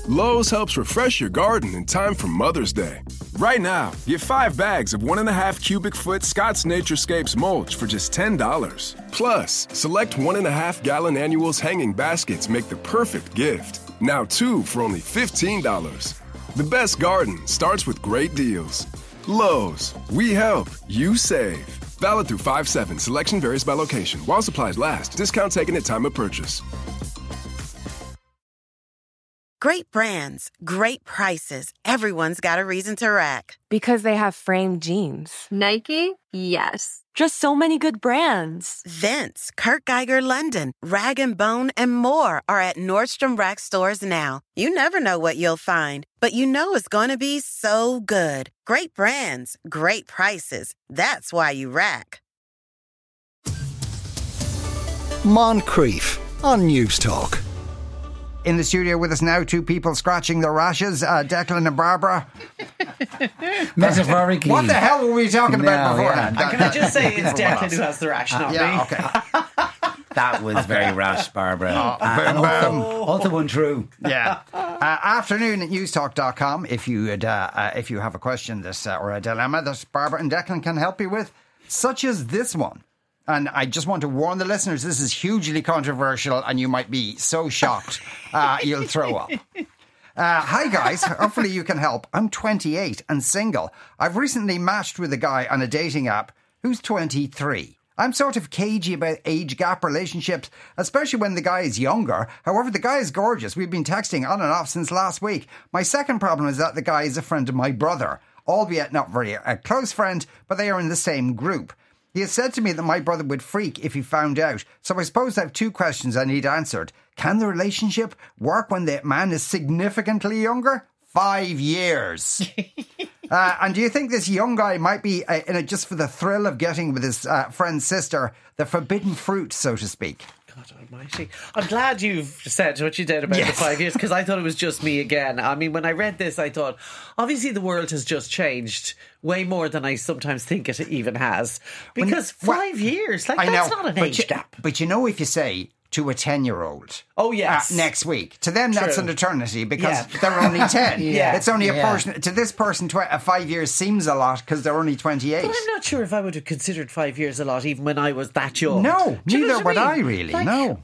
Lowe's helps refresh your garden in time for Mother's Day. Right now, get 5 bags of 1.5 cubic foot Scott's Naturescapes mulch for just $10. Plus, select 1.5 gallon annuals hanging baskets make the perfect gift. Now 2 for only $15. The best garden starts with great deals. Lowe's, we help, you save. Valid through 5/7. Selection varies by location. While supplies last. Discount taken at time of purchase. Great brands, great prices. Everyone's got a reason to rack. Because they have framed jeans. Nike? Yes. Just so many good brands. Vince, Kurt Geiger London, Rag & Bone, and more are at Nordstrom Rack stores now. You never know what you'll find, but you know it's going to be so good. Great brands, great prices. That's why you rack. Moncrief on News Talk. In the studio with us now, 2 people scratching their rashes, Declan and Barbara. Metaphorically. What the hell were we talking about beforehand? Can I just say it's Declan who has the rash, not me? Okay. That was very rash, Barbara. Also untrue. Yeah. Afternoon at newstalk.com if you have a question or a dilemma that Barbara and Declan can help you with, such as this one. And I just want to warn the listeners, this is hugely controversial and you might be so shocked you'll throw up. Hi guys, hopefully you can help. I'm 28 and single. I've recently matched with a guy on a dating app who's 23. I'm sort of cagey about age gap relationships, especially when the guy is younger. However, the guy is gorgeous. We've been texting on and off since last week. My second problem is that the guy is a friend of my brother, albeit not very a close friend, but they are in the same group. He has said to me that my brother would freak if he found out. So I suppose I have 2 questions I need answered. Can the relationship work when the man is significantly younger? 5 years. And do you think this young guy might be in it just for the thrill of getting with his friend's sister, the forbidden fruit, so to speak? God almighty. I'm glad you've said what you did about the 5 years, because I thought it was just me again. I mean, when I read this, I thought, obviously the world has just changed way more than I sometimes think it even has. Because 5 years, that's not an age gap. But you know, if you say to a 10-year-old, oh yes, next week, to them that's an eternity because they're only 10. It's only a person. To this person, 5 years seems a lot because they're only 28. But I'm not sure if I would have considered 5 years a lot even when I was that young. No, neither would I really. No.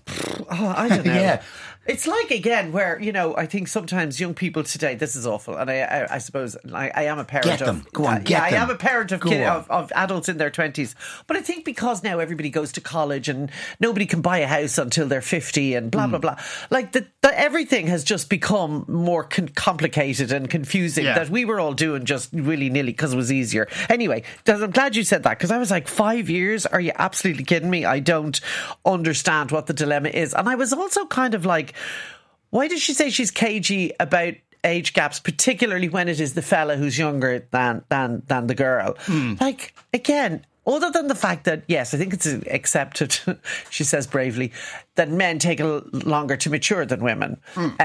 I don't know. It's like, again, where, you know, I think sometimes young people today, this is awful, and I suppose I am a parent get them. Go on, get them. I am a parent of adults in their 20s, but I think because now everybody goes to college and nobody can buy a house until they're 50 and blah, blah, blah, like everything has just become more complicated and confusing that we were all doing just willy-nilly because it was easier. Anyway, I'm glad you said that, because I was like, 5 years? Are you absolutely kidding me? I don't understand what the dilemma is. And I was also kind of like, why does she say she's cagey about age gaps, particularly when it is the fella who's younger than the girl? Like, again, other than the fact that, yes, I think it's accepted, she says bravely, that men take longer to mature than women.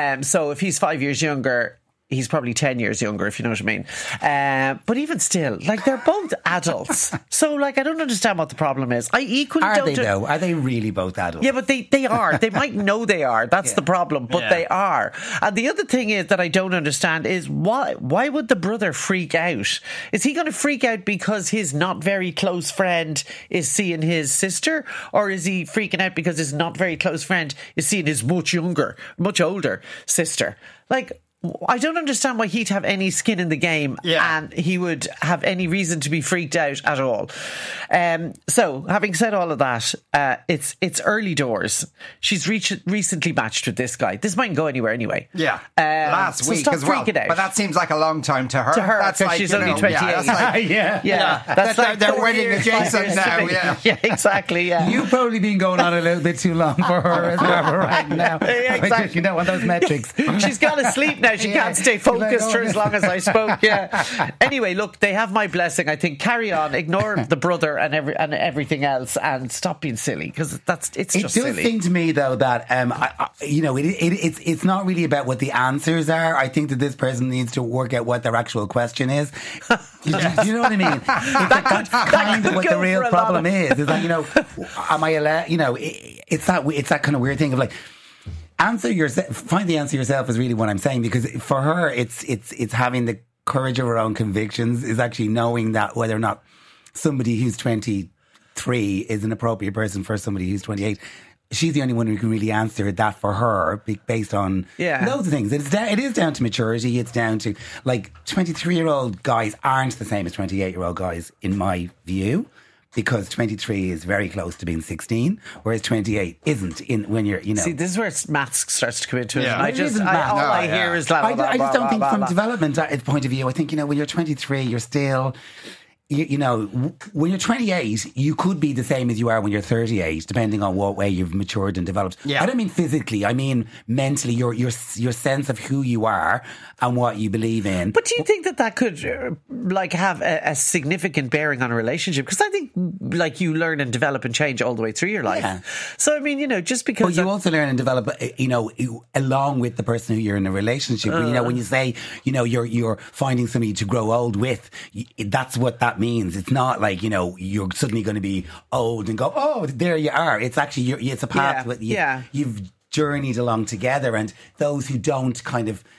So if he's 5 years younger, he's probably 10 years younger, if you know what I mean. But even still, like, they're both adults. So, like, I don't understand what the problem is. I equally don't... Are they, though? Are they really both adults? Yeah, but they are. They might know they are. That's the problem. But they are. And the other thing is that I don't understand is why would the brother freak out? Is he going to freak out because his not very close friend is seeing his sister? Or is he freaking out because his not very close friend is seeing his much older sister? Like, I don't understand why he'd have any skin in the game and he would have any reason to be freaked out at all. So, having said all of that, it's early doors. She's recently matched with this guy. This mightn't go anywhere anyway. Yeah. Last week as well. But that seems like a long time to her. To her, that's because like, she's only 28. That's like, That's like they're wedding adjacent now. Yeah, exactly. Yeah. You've probably been going on a little bit too long for her as well right now. Yeah, exactly. You don't want those metrics. She's got to sleep now. She can't stay focused for as long as I spoke. Yeah. Anyway, look, they have my blessing. I think carry on, ignore the brother and everything else, and stop being silly, because it's just silly. It does seem to me though that it's not really about what the answers are. I think that this person needs to work out what their actual question is. Do you know what I mean? That's kind of what the real problem is. Is that, you know, am I allowed? You know, it's that kind of weird thing of like, find the answer yourself is really what I'm saying, because for her, it's having the courage of her own convictions, is actually knowing that whether or not somebody who's 23 is an appropriate person for somebody who's 28. She's the only one who can really answer that for her, based on loads of things. It is down to maturity. It's down to, like, 23-year-old guys aren't the same as 28-year-old guys, in my view, because 23 is very close to being 16, whereas 28 isn't. When you're, See, this is where maths starts to come into it. Yeah. I hear is blah, blah, blah, I just don't think, blah, from blah. development point of view, I think, when you're 23, you're still... when you're 28, you could be the same as you are when you're 38, depending on what way you've matured and developed. Yeah. I don't mean physically, I mean mentally, your sense of who you are and what you believe in. But do you think that could have a significant bearing on a relationship? Because I think you learn and develop and change all the way through your life. Yeah. So I mean, just because. But you also learn and develop, along with the person who you're in a relationship. When you say, you're finding somebody to grow old with, that's what that means. It's not like, you're suddenly going to be old and go, oh, there you are. It's actually, it's a path that you've journeyed along together, and those who don't kind of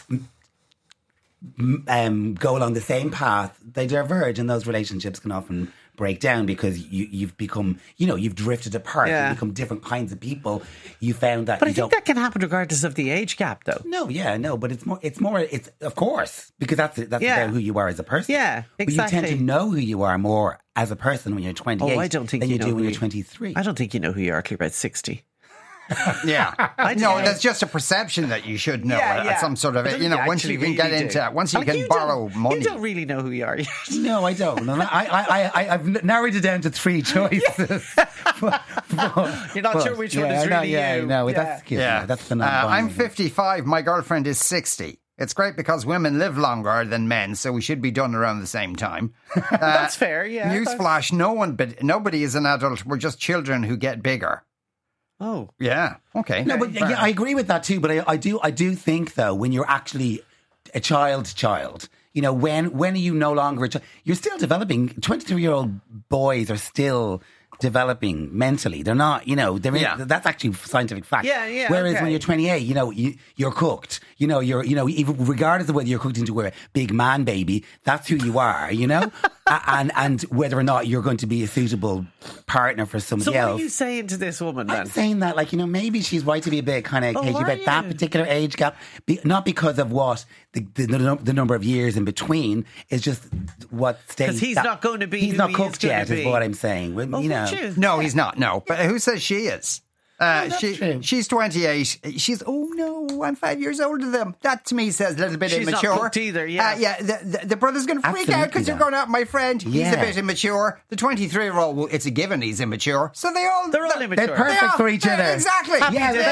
go along the same path, they diverge, and those relationships can often break down because you've become, you've drifted apart. You've become different kinds of people. You found that. But I think that can happen regardless of the age gap, though. No, but it's more, of course, because that's about who you are as a person. Yeah, exactly. But you tend to know who you are more as a person when you're 28 I don't think than you know do when who you're 23. I don't think you know who you are till you're about 60. Yeah, that's just a perception that you should know at some sort of once you can get into once you can borrow money. You don't really know who you are yet. No, I don't. And I've narrowed it down to 3 choices. You're not sure which one is really you. That's the number. I'm 55. My girlfriend is 60. It's great because women live longer than men, so we should be done around the same time. That's fair. Yeah. Newsflash: nobody is an adult. We're just children who get bigger. Oh. Yeah. Okay. No, but I agree with that too. But I do think, though, when you're actually a child, when are you no longer a child? You're still developing. 23-year-old boys are still developing mentally. They're not, that's actually scientific fact. Yeah. Whereas when you're 28, you're cooked. Even regardless of whether you're cooked into a big man baby, that's who you are, and whether or not you're going to be a suitable partner for somebody else. So what are you saying to this woman then? I'm saying that, maybe she's right to be a bit kind of cagey about that particular age gap. Not because of what the number of years in between, is just what stage. Because he's not going to be. He's not cooked yet, is what I'm saying. No, he's not. No, but who says she is? She's 28. She's, I'm 5 years older than them. That to me says a little bit immature. She's not cooked either, the brother's going to freak out because you're going out with my friend. He's a bit immature. The 23-year-old, it's a given he's immature. So they're all immature. They're perfect for each other. Exactly.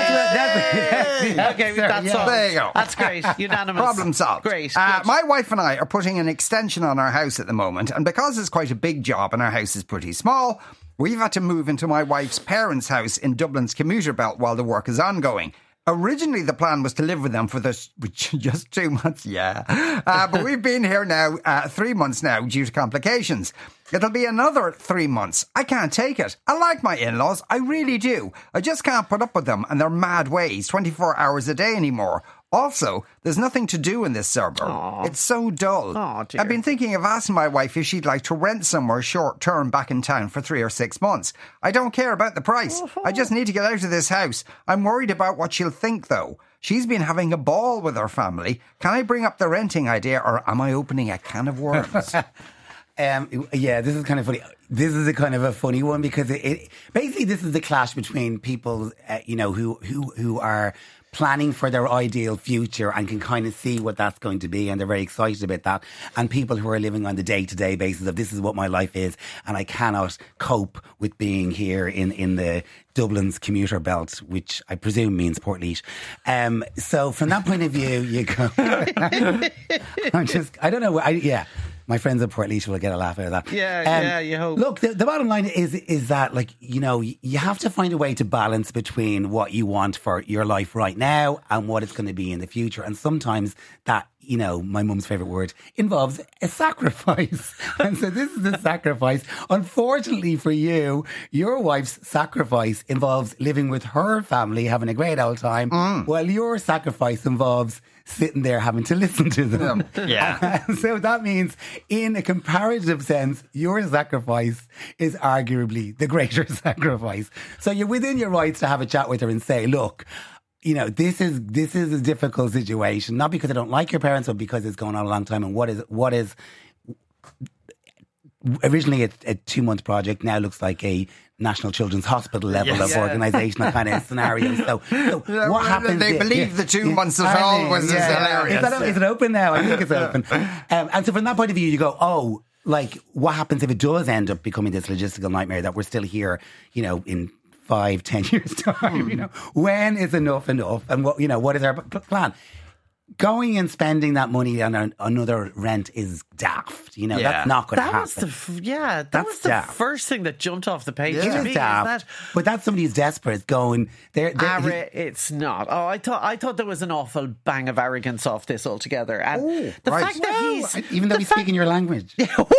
That's all. There you go. That's great. Unanimous. Problem solved. Great. My wife and I are putting an extension on our house at the moment, and because it's quite a big job and our house is pretty small, we've had to move into my wife's parents' house in Dublin's commuter belt while the work is ongoing. Originally, the plan was to live with them for just 2 months, but we've been here now 3 months now due to complications. It'll be another 3 months. I can't take it. I like my in-laws, I really do. I just can't put up with them and their mad ways 24 hours a day anymore. Also, there's nothing to do in this suburb. Aww. It's so dull. Oh, dear. I've been thinking of asking my wife if she'd like to rent somewhere short-term back in town for 3 or 6 months. I don't care about the price. I just need to get out of this house. I'm worried about what she'll think, though. She's been having a ball with her family. Can I bring up the renting idea, or am I opening a can of worms? This is kind of funny. This is a kind of a funny one because it basically this is the clash between people, who are planning for their ideal future and can kind of see what that's going to be, and they're very excited about that, and people who are living on the day-to-day basis of this is what my life is and I cannot cope with being here in the Dublin's commuter belt, which I presume means Portlaoise. So from that point of view, you go I don't know. My friends at Portlaoise will get a laugh out of that. You hope. Look, the bottom line is that, you have to find a way to balance between what you want for your life right now and what it's going to be in the future. And sometimes that you know, my mum's favourite word, involves a sacrifice. And so this is a sacrifice. Unfortunately for you, your wife's sacrifice involves living with her family, having a great old time, while your sacrifice involves sitting there having to listen to them. Yeah. So that means, in a comparative sense, your sacrifice is arguably the greater sacrifice. So you're within your rights to have a chat with her and say, look, you know, this is a difficult situation, not because I don't like your parents, but because it's going on a long time. And what is originally a 2-month project now looks like a National Children's Hospital level of organisational kind of scenario. So what happens? They believe the 2 months of all was hilarious. Is it open now? I think it's open. And so from that point of view, you go, oh, like, what happens if it does end up becoming this logistical nightmare that we're still here, you know, in 5-10 years time? You know, when is enough? And what, you know, what is our plan? Going and spending that money on another rent is daft. You know, that's not going to happen. That was the first thing that jumped off the page to me. Daft. But that's somebody who's desperate going. It's not. Oh, I thought there was an awful bang of arrogance off this altogether. And the fact that even though he's speaking your language.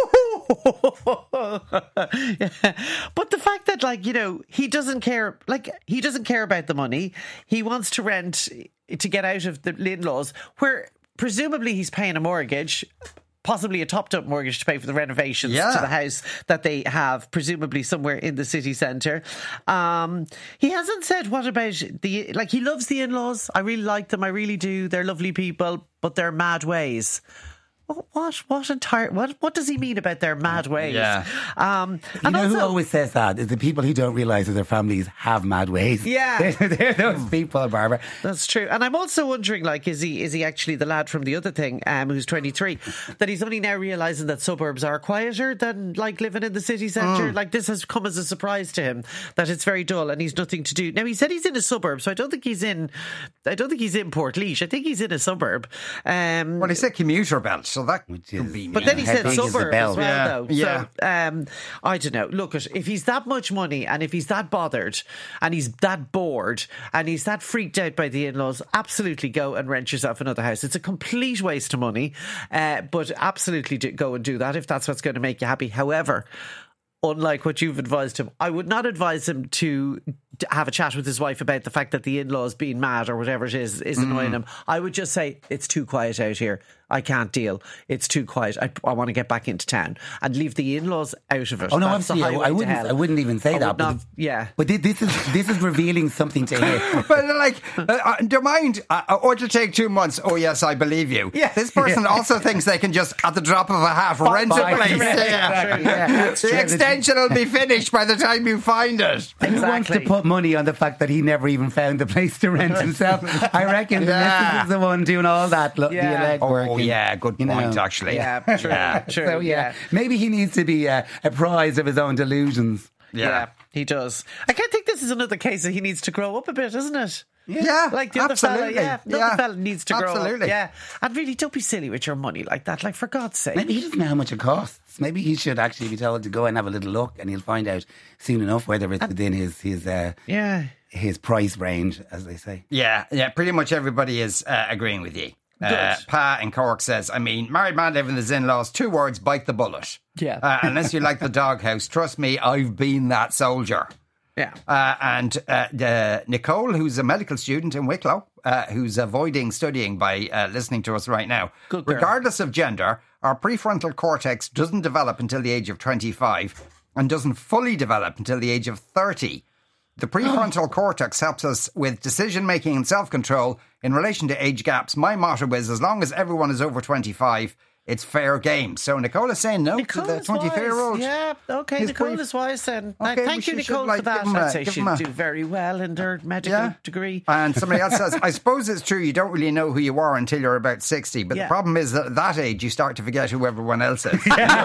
But the fact that, like, you know, he doesn't care about the money. He wants to rent to get out of the in-laws, where presumably he's paying a mortgage, possibly a topped-up mortgage to pay for the renovations to the house that they have, presumably somewhere in the city centre. He hasn't said what about he loves the in-laws. I really like them. I really do. They're lovely people, but they're mad ways. What does he mean about their mad ways? Yeah. You know who always says that? Is the people who don't realise that their families have mad ways. Yeah. They're those people, Barbara. That's true. And I'm also wondering, like, is he actually the lad from the other thing, who's 23, that he's only now realising that suburbs are quieter than, like, living in the city centre? Like, this has come as a surprise to him, that it's very dull and he's nothing to do. Now, he said he's in a suburb, so I don't think he's in Portlaoise. I think he's in a suburb. Well, he said commuter belt, so that could be. But then he said suburb as well, though. Yeah. So, I don't know. Look, if he's that much money and if he's that bothered and he's that bored and he's that freaked out by the in-laws, absolutely go and rent yourself another house. It's a complete waste of money, but absolutely go and do that if that's what's going to make you happy. However, unlike what you've advised him, I would not advise him to have a chat with his wife about the fact that the in-laws being mad or whatever it is annoying him. I would just say, it's too quiet out here. I can't deal. It's too quiet. I want to get back into town, and leave the in-laws out of it. Oh no, absolutely. I wouldn't even say that. But this is revealing something to him. But like, don't mind, or to take 2 months. Oh yes, I believe you. Yeah. This person also thinks they can just, at the drop of a hat, rent a place. The extension will be finished by the time you find it. Exactly. Who wants to put money on the fact that he never even found the place to rent himself? I reckon the missus is the one doing all that, the legwork. Oh yeah, good point, actually. Yeah, true. So maybe he needs to be apprised of his own delusions. Yeah, he does. I can't think this is another case that he needs to grow up a bit, isn't it? Yeah, like the other fella. Yeah, the other fella needs to grow up. Yeah, and really, don't be silly with your money like that. Like, for God's sake. Maybe he doesn't know how much it costs. Maybe he should actually be told to go and have a little look, and he'll find out soon enough whether it's within his price range, as they say. Yeah. Pretty much everybody is agreeing with you. Pa in Cork says, I mean, married man living with his in-laws, 2 words, bite the bullet. Yeah. Unless you like the doghouse, trust me, I've been that soldier. Yeah. And Nicole, who's a medical student in Wicklow, who's avoiding studying by listening to us right now. Good girl. Regardless of gender, our prefrontal cortex doesn't develop until the age of 25 and doesn't fully develop until the age of 30. The prefrontal cortex helps us with decision-making and self-control in relation to age gaps. My motto is, as long as everyone is over 25, it's fair game. So Nicole is saying no to the 24-year-old. Yeah, okay, Nicole is wise then. Okay, thank you, Nicole, for that. I'd say she'd do very well in her medical degree. And somebody else says, I suppose it's true you don't really know who you are until you're about 60, but the problem is that at that age you start to forget who everyone else is.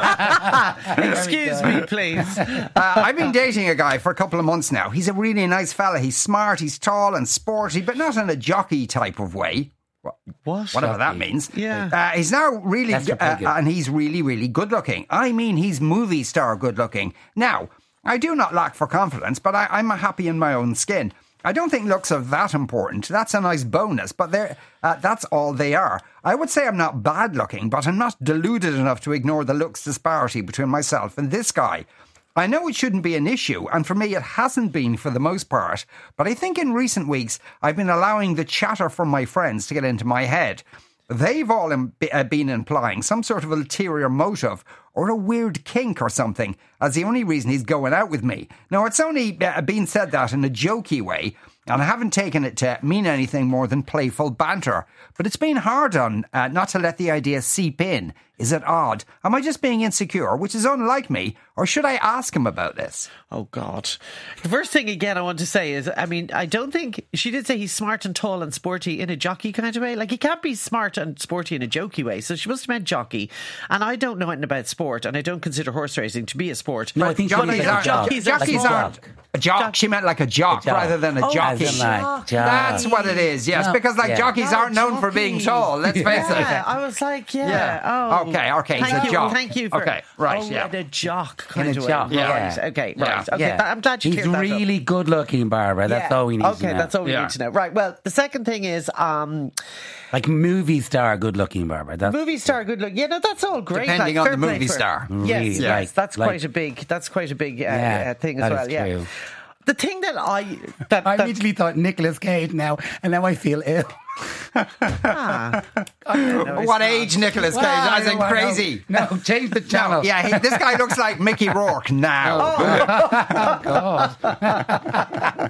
Excuse me, please. I've been dating a guy for a couple of months now. He's a really nice fella. He's smart, he's tall and sporty, but not in a jockey type of way. Whatever that means. Yeah. He's now really, and he's really, really good looking. I mean, he's movie star good looking. Now, I do not lack for confidence, but I'm happy in my own skin. I don't think looks are that important. That's a nice bonus, but that's all they are. I would say I'm not bad looking, but I'm not deluded enough to ignore the looks disparity between myself and this guy. I know it shouldn't be an issue, and for me it hasn't been for the most part, but I think in recent weeks I've been allowing the chatter from my friends to get into my head. They've all been implying some sort of ulterior motive or a weird kink or something as the only reason he's going out with me. Now, it's only been said that in a jokey way, and I haven't taken it to mean anything more than playful banter. But it's been hard on not to let the idea seep in. Is it odd? Am I just being insecure, which is unlike me, or should I ask him about this? Oh, God. The first thing, again, I want to say is, I mean, I don't think... She did say he's smart and tall and sporty in a jockey kind of way. Like, he can't be smart and sporty in a jokey way. So she must have meant jockey. And I don't know anything about sport, and I don't consider horse racing to be a sport. No, I think jockeys aren't. A jock. She meant like a jock rather than a jockey. That's what it is, yes. No. Because jockeys aren't known for being tall, let's face it. I was like, oh. Okay, he's a jock. Thank you for... Okay, right, and a jock kind of way. Yeah. Right, okay, right. Okay, I'm glad you cleared that up. He's really good looking, Barbara. That's all we need to know. Okay, that's all we need to know. Right, well, the second thing is... like movie star good looking, Barbara. Movie star good looking. Yeah, no, that's all great. Depending on the movie star. Yes, that's quite a big thing as well. Yeah. True. The thing that I immediately thought Nicolas Cage now, and now I feel ill. What age Nicolas Cage? As in crazy. No, change the channel. Yeah, this guy looks like Mickey Rourke now. Oh, God.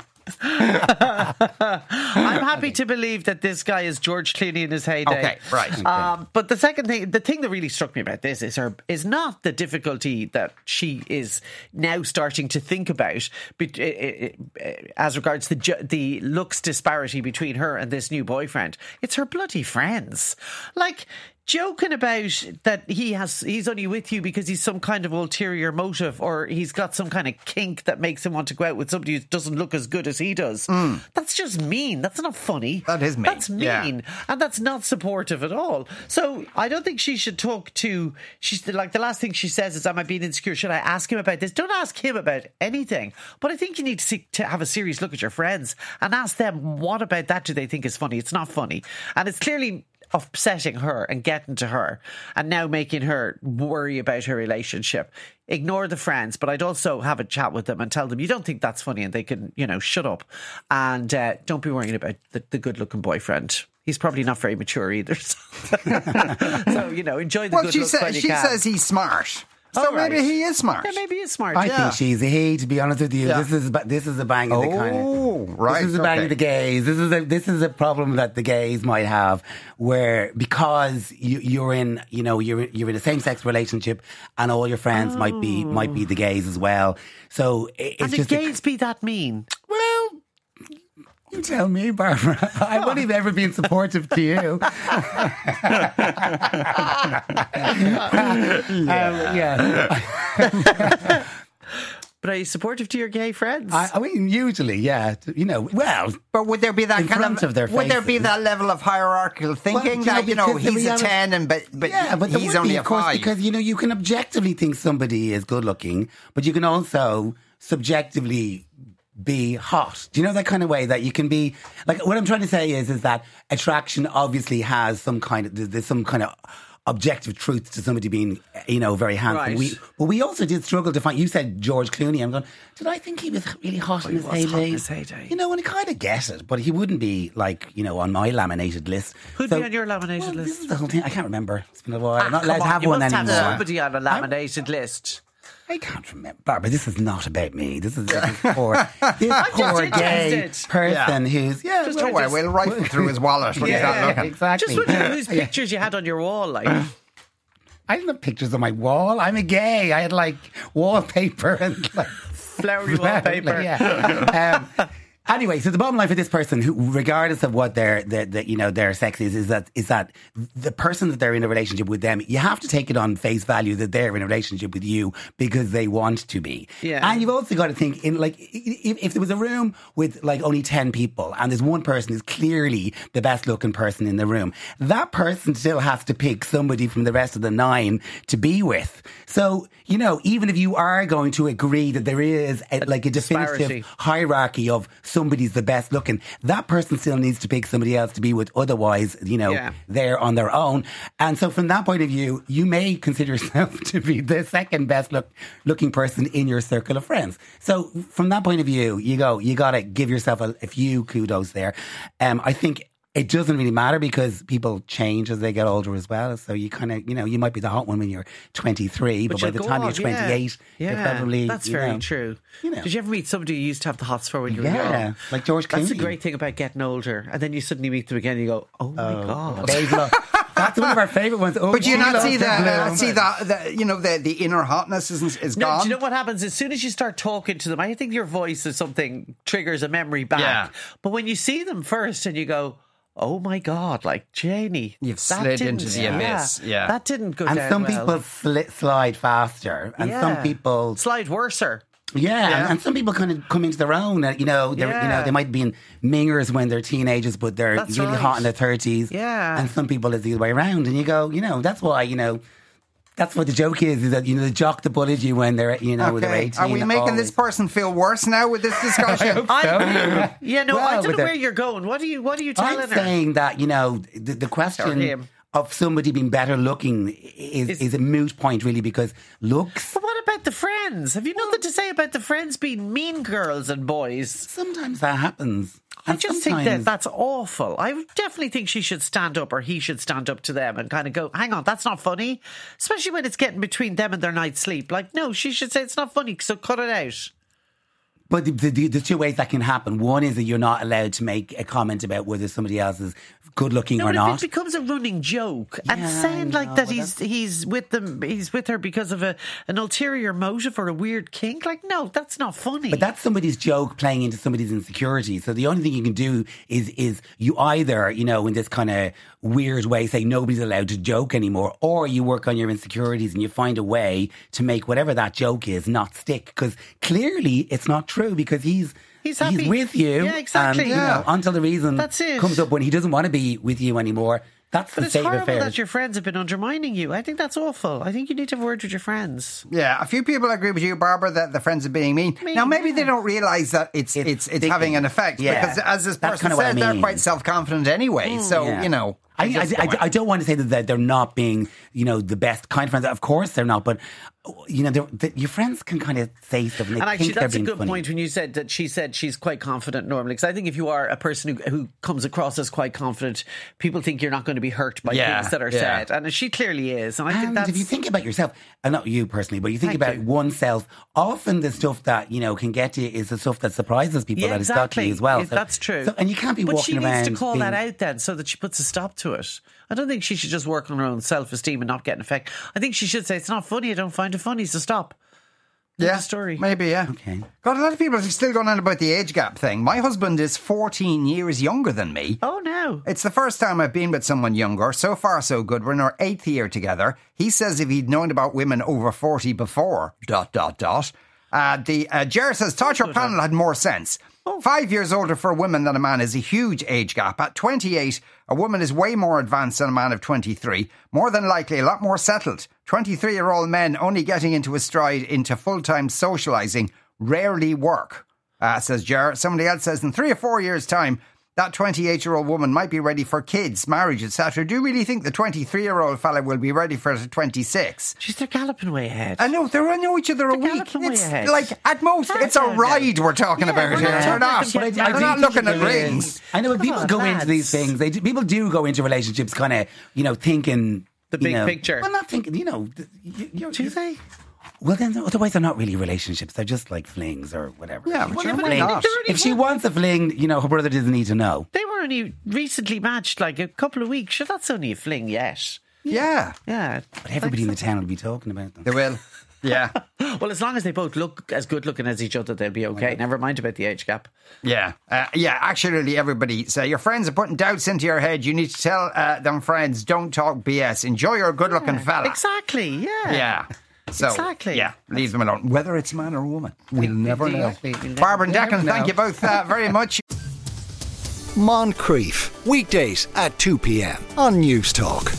I'm happy to believe that this guy is George Clooney in his heyday. Okay, right. But the second thing, the thing that really struck me about this is not the difficulty that she is now starting to think about as regards the looks disparity between her and this new boyfriend. It's her bloody friends. Like, joking about that he's only with you because he's some kind of ulterior motive, or he's got some kind of kink that makes him want to go out with somebody who doesn't look as good as he does. That's just mean. That's not funny. That is mean. That's mean. And that's not supportive at all. So I don't think she should talk to... She's like, the last thing she says is, am I being insecure? Should I ask him about this? Don't ask him about anything. But I think you need to have a serious look at your friends and ask them, what about that do they think is funny? It's not funny. And it's clearly upsetting her and getting to her and now making her worry about her relationship. Ignore the friends, but I'd also have a chat with them and tell them you don't think that's funny, and they can, shut up, and don't be worrying about the good looking boyfriend. He's probably not very mature either. So enjoy the good looks when you can. She says he's smart. So maybe he is smart. Yeah, maybe he is smart. I think she's a he, to be honest with you. Yeah. This is a bang of the kind of... right. This is a bang of the gays. This is a problem that the gays might have, where because you're in a same-sex relationship and all your friends might be the gays as well. So it's just... And the gays be that mean? Well... You tell me, Barbara. I've only ever been supportive to you. But are you supportive to your gay friends? I mean, usually, yeah. But would there be that would there be that level of hierarchical thinking that he's a 10 but he's only a 5? Because you can objectively think somebody is good looking, but you can also subjectively be hot. Do you know that kind of way that you can be like? What I'm trying to say is that attraction obviously has there's some kind of objective truth to somebody being very handsome. Right. But we also did struggle to find. You said George Clooney. I'm going, did I think he was really hot in his heyday? And I kind of get it, but he wouldn't be on my laminated list. Who'd be on your laminated list? This is the whole thing. I can't remember. It's been a while. I'm not allowed to have one anymore. You must have somebody on a laminated list. I can't remember. Barbara, this is not about me. This is this poor gay person who's... Yeah, don't worry, we'll rifle through his wallet when he's not looking. Exactly. Just wondering whose pictures you had on your wall, like... I didn't have pictures on my wall. I'm a gay. I had, wallpaper and, flowery wallpaper. Yeah. Anyway, so the bottom line for this person, who, regardless of what their sex is that the person that they're in a relationship with them, you have to take it on face value that they're in a relationship with you because they want to be. Yeah. And you've also got to think if there was a room with only 10 people and there's one person who's clearly the best looking person in the room, that person still has to pick somebody from the rest of the 9 to be with. So, even if you are going to agree that there is a definitive hierarchy of somebody's the best looking, that person still needs to pick somebody else to be with. Otherwise, they're on their own. And so from that point of view, you may consider yourself to be the second best looking person in your circle of friends. So from that point of view, you got to give yourself a few kudos there. I think it doesn't really matter because people change as they get older as well. So you kind of, you might be the hot one when you're 23, but by the time you're 28, you're probably... That's very true. Did you ever meet somebody you used to have the hots for when you were young? Yeah, like George Clooney. That's the great thing about getting older. And then you suddenly meet them again and you go, oh my God. That's one of our favourite ones. Oh, but do you not see the inner hotness is gone? Do you know what happens? As soon as you start talking to them, I think your voice is something triggers a memory back. Yeah. But when you see them first and you go, oh my God, like Janie, you've slid into the abyss. Yeah, that didn't go down well. And some people slide faster, and some people slide worser. Yeah. And some people kind of come into their own. They might be in mingers when they're teenagers, but they're hot in their 30s. Yeah, and some people it's the other way around. And you go, that's why That's what the joke is that, the jock that bullied you when they're, when they're 18. Are we making this person feel worse now with this discussion? I don't know where you're going. What are you telling her? I'm saying that, the question of somebody being better looking is a moot point, really, because looks... But what about the friends? Have you nothing to say about the friends being mean girls and boys? Sometimes that happens. I just think that's awful. I definitely think she should stand up, or he should stand up to them and kind of go, hang on, that's not funny. Especially when it's getting between them and their night's sleep. Like, no, she should say it's not funny, so cut it out. But the two ways that can happen. One is that you're not allowed to make a comment about whether somebody else is good looking or not. If it becomes a running joke and saying that he's with them, he's with her because of an ulterior motive or a weird kink, like, no, that's not funny. But that's somebody's joke playing into somebody's insecurity. So the only thing you can do is you either, in this kind of weird way, say nobody's allowed to joke anymore, or you work on your insecurities and you find a way to make whatever that joke is not stick. Because clearly it's not true, because he's with you. Yeah, exactly. And, until the reason comes up when he doesn't want to be with you anymore. That's the state of affairs. But it's horrible that your friends have been undermining you. I think that's awful. I think you need to have a word with your friends. Yeah, a few people agree with you, Barbara, that the friends are being mean. Now, maybe they don't realise that it's having an effect. Yeah. Because as this person said, they're quite self-confident anyway. So, I don't want to say that they're not being, the best kind of friends. Of course they're not, but your friends can kind of say stuff. And actually, that's a good point when you said that she said she's quite confident normally. Because I think if you are a person who comes across as quite confident, people think you're not going to be hurt by things that are said. And she clearly is. And I think that's... if you think about yourself, and not you personally, but you think about oneself, often the stuff that, can get you is the stuff that surprises people that has got to you as well. That's true. And you can't be walking around... But she needs to call that out then so that she puts a stop to it. I don't think she should just work on her own self-esteem and not get an effect. I think she should say, it's not funny, I don't find it funny, so stop. Yeah, story. Maybe, yeah. Okay. God, a lot of people are still going on about the age gap thing. My husband is 14 years younger than me. Oh, no. It's the first time I've been with someone younger. So far, so good. We're in our 8th year together. He says if he'd known about women over 40 before, ... Ger says, thought your panel had more sense. 5 years older for a woman than a man is a huge age gap. At 28, a woman is way more advanced than a man of 23. More than likely, a lot more settled. 23-year-old men only getting into a stride into full-time socialising rarely work, says Ger. Somebody else says, in 3 or 4 years' time, that 28-year-old woman might be ready for kids, marriage, etc. Do you really think the 23-year-old fella will be ready for it at 26? Jeez, they're galloping way ahead. I know, they know each other a week. It's like, at most, it's a ride we're talking about here. They're not looking at rings. I know when people go into these things, people do go into relationships kind of, thinking... The big picture. Well, not thinking, do they? Well, then, otherwise they're not really relationships. They're just like flings or whatever. Yeah, if she wants a fling, her brother doesn't need to know. They were only recently matched, like a couple of weeks. Sure, that's only a fling yet. Yeah. Yeah. But everybody in the town will be talking about them. They will. Yeah. Well, as long as they both look as good looking as each other, they'll be okay. Never mind about the age gap. Yeah. Actually, everybody say your friends are putting doubts into your head. You need to tell them, friends, don't talk BS. Enjoy your good looking fella. Exactly. Yeah. Yeah. So, exactly. Yeah, leave them alone. Whether it's a man or a woman, we'll never know. Barbara and Declan, thank you both very much. Moncrief, weekdays at 2 p.m. on News Talk.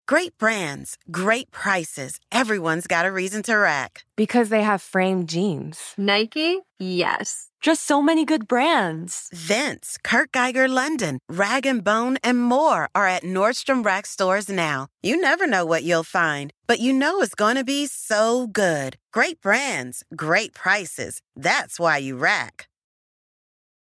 Great brands, great prices. Everyone's got a reason to rack. Because they have framed jeans. Nike? Yes. Just so many good brands. Vince, Kurt Geiger London, Rag & Bone, and more are at Nordstrom Rack stores now. You never know what you'll find, but you know it's going to be so good. Great brands, great prices. That's why you rack.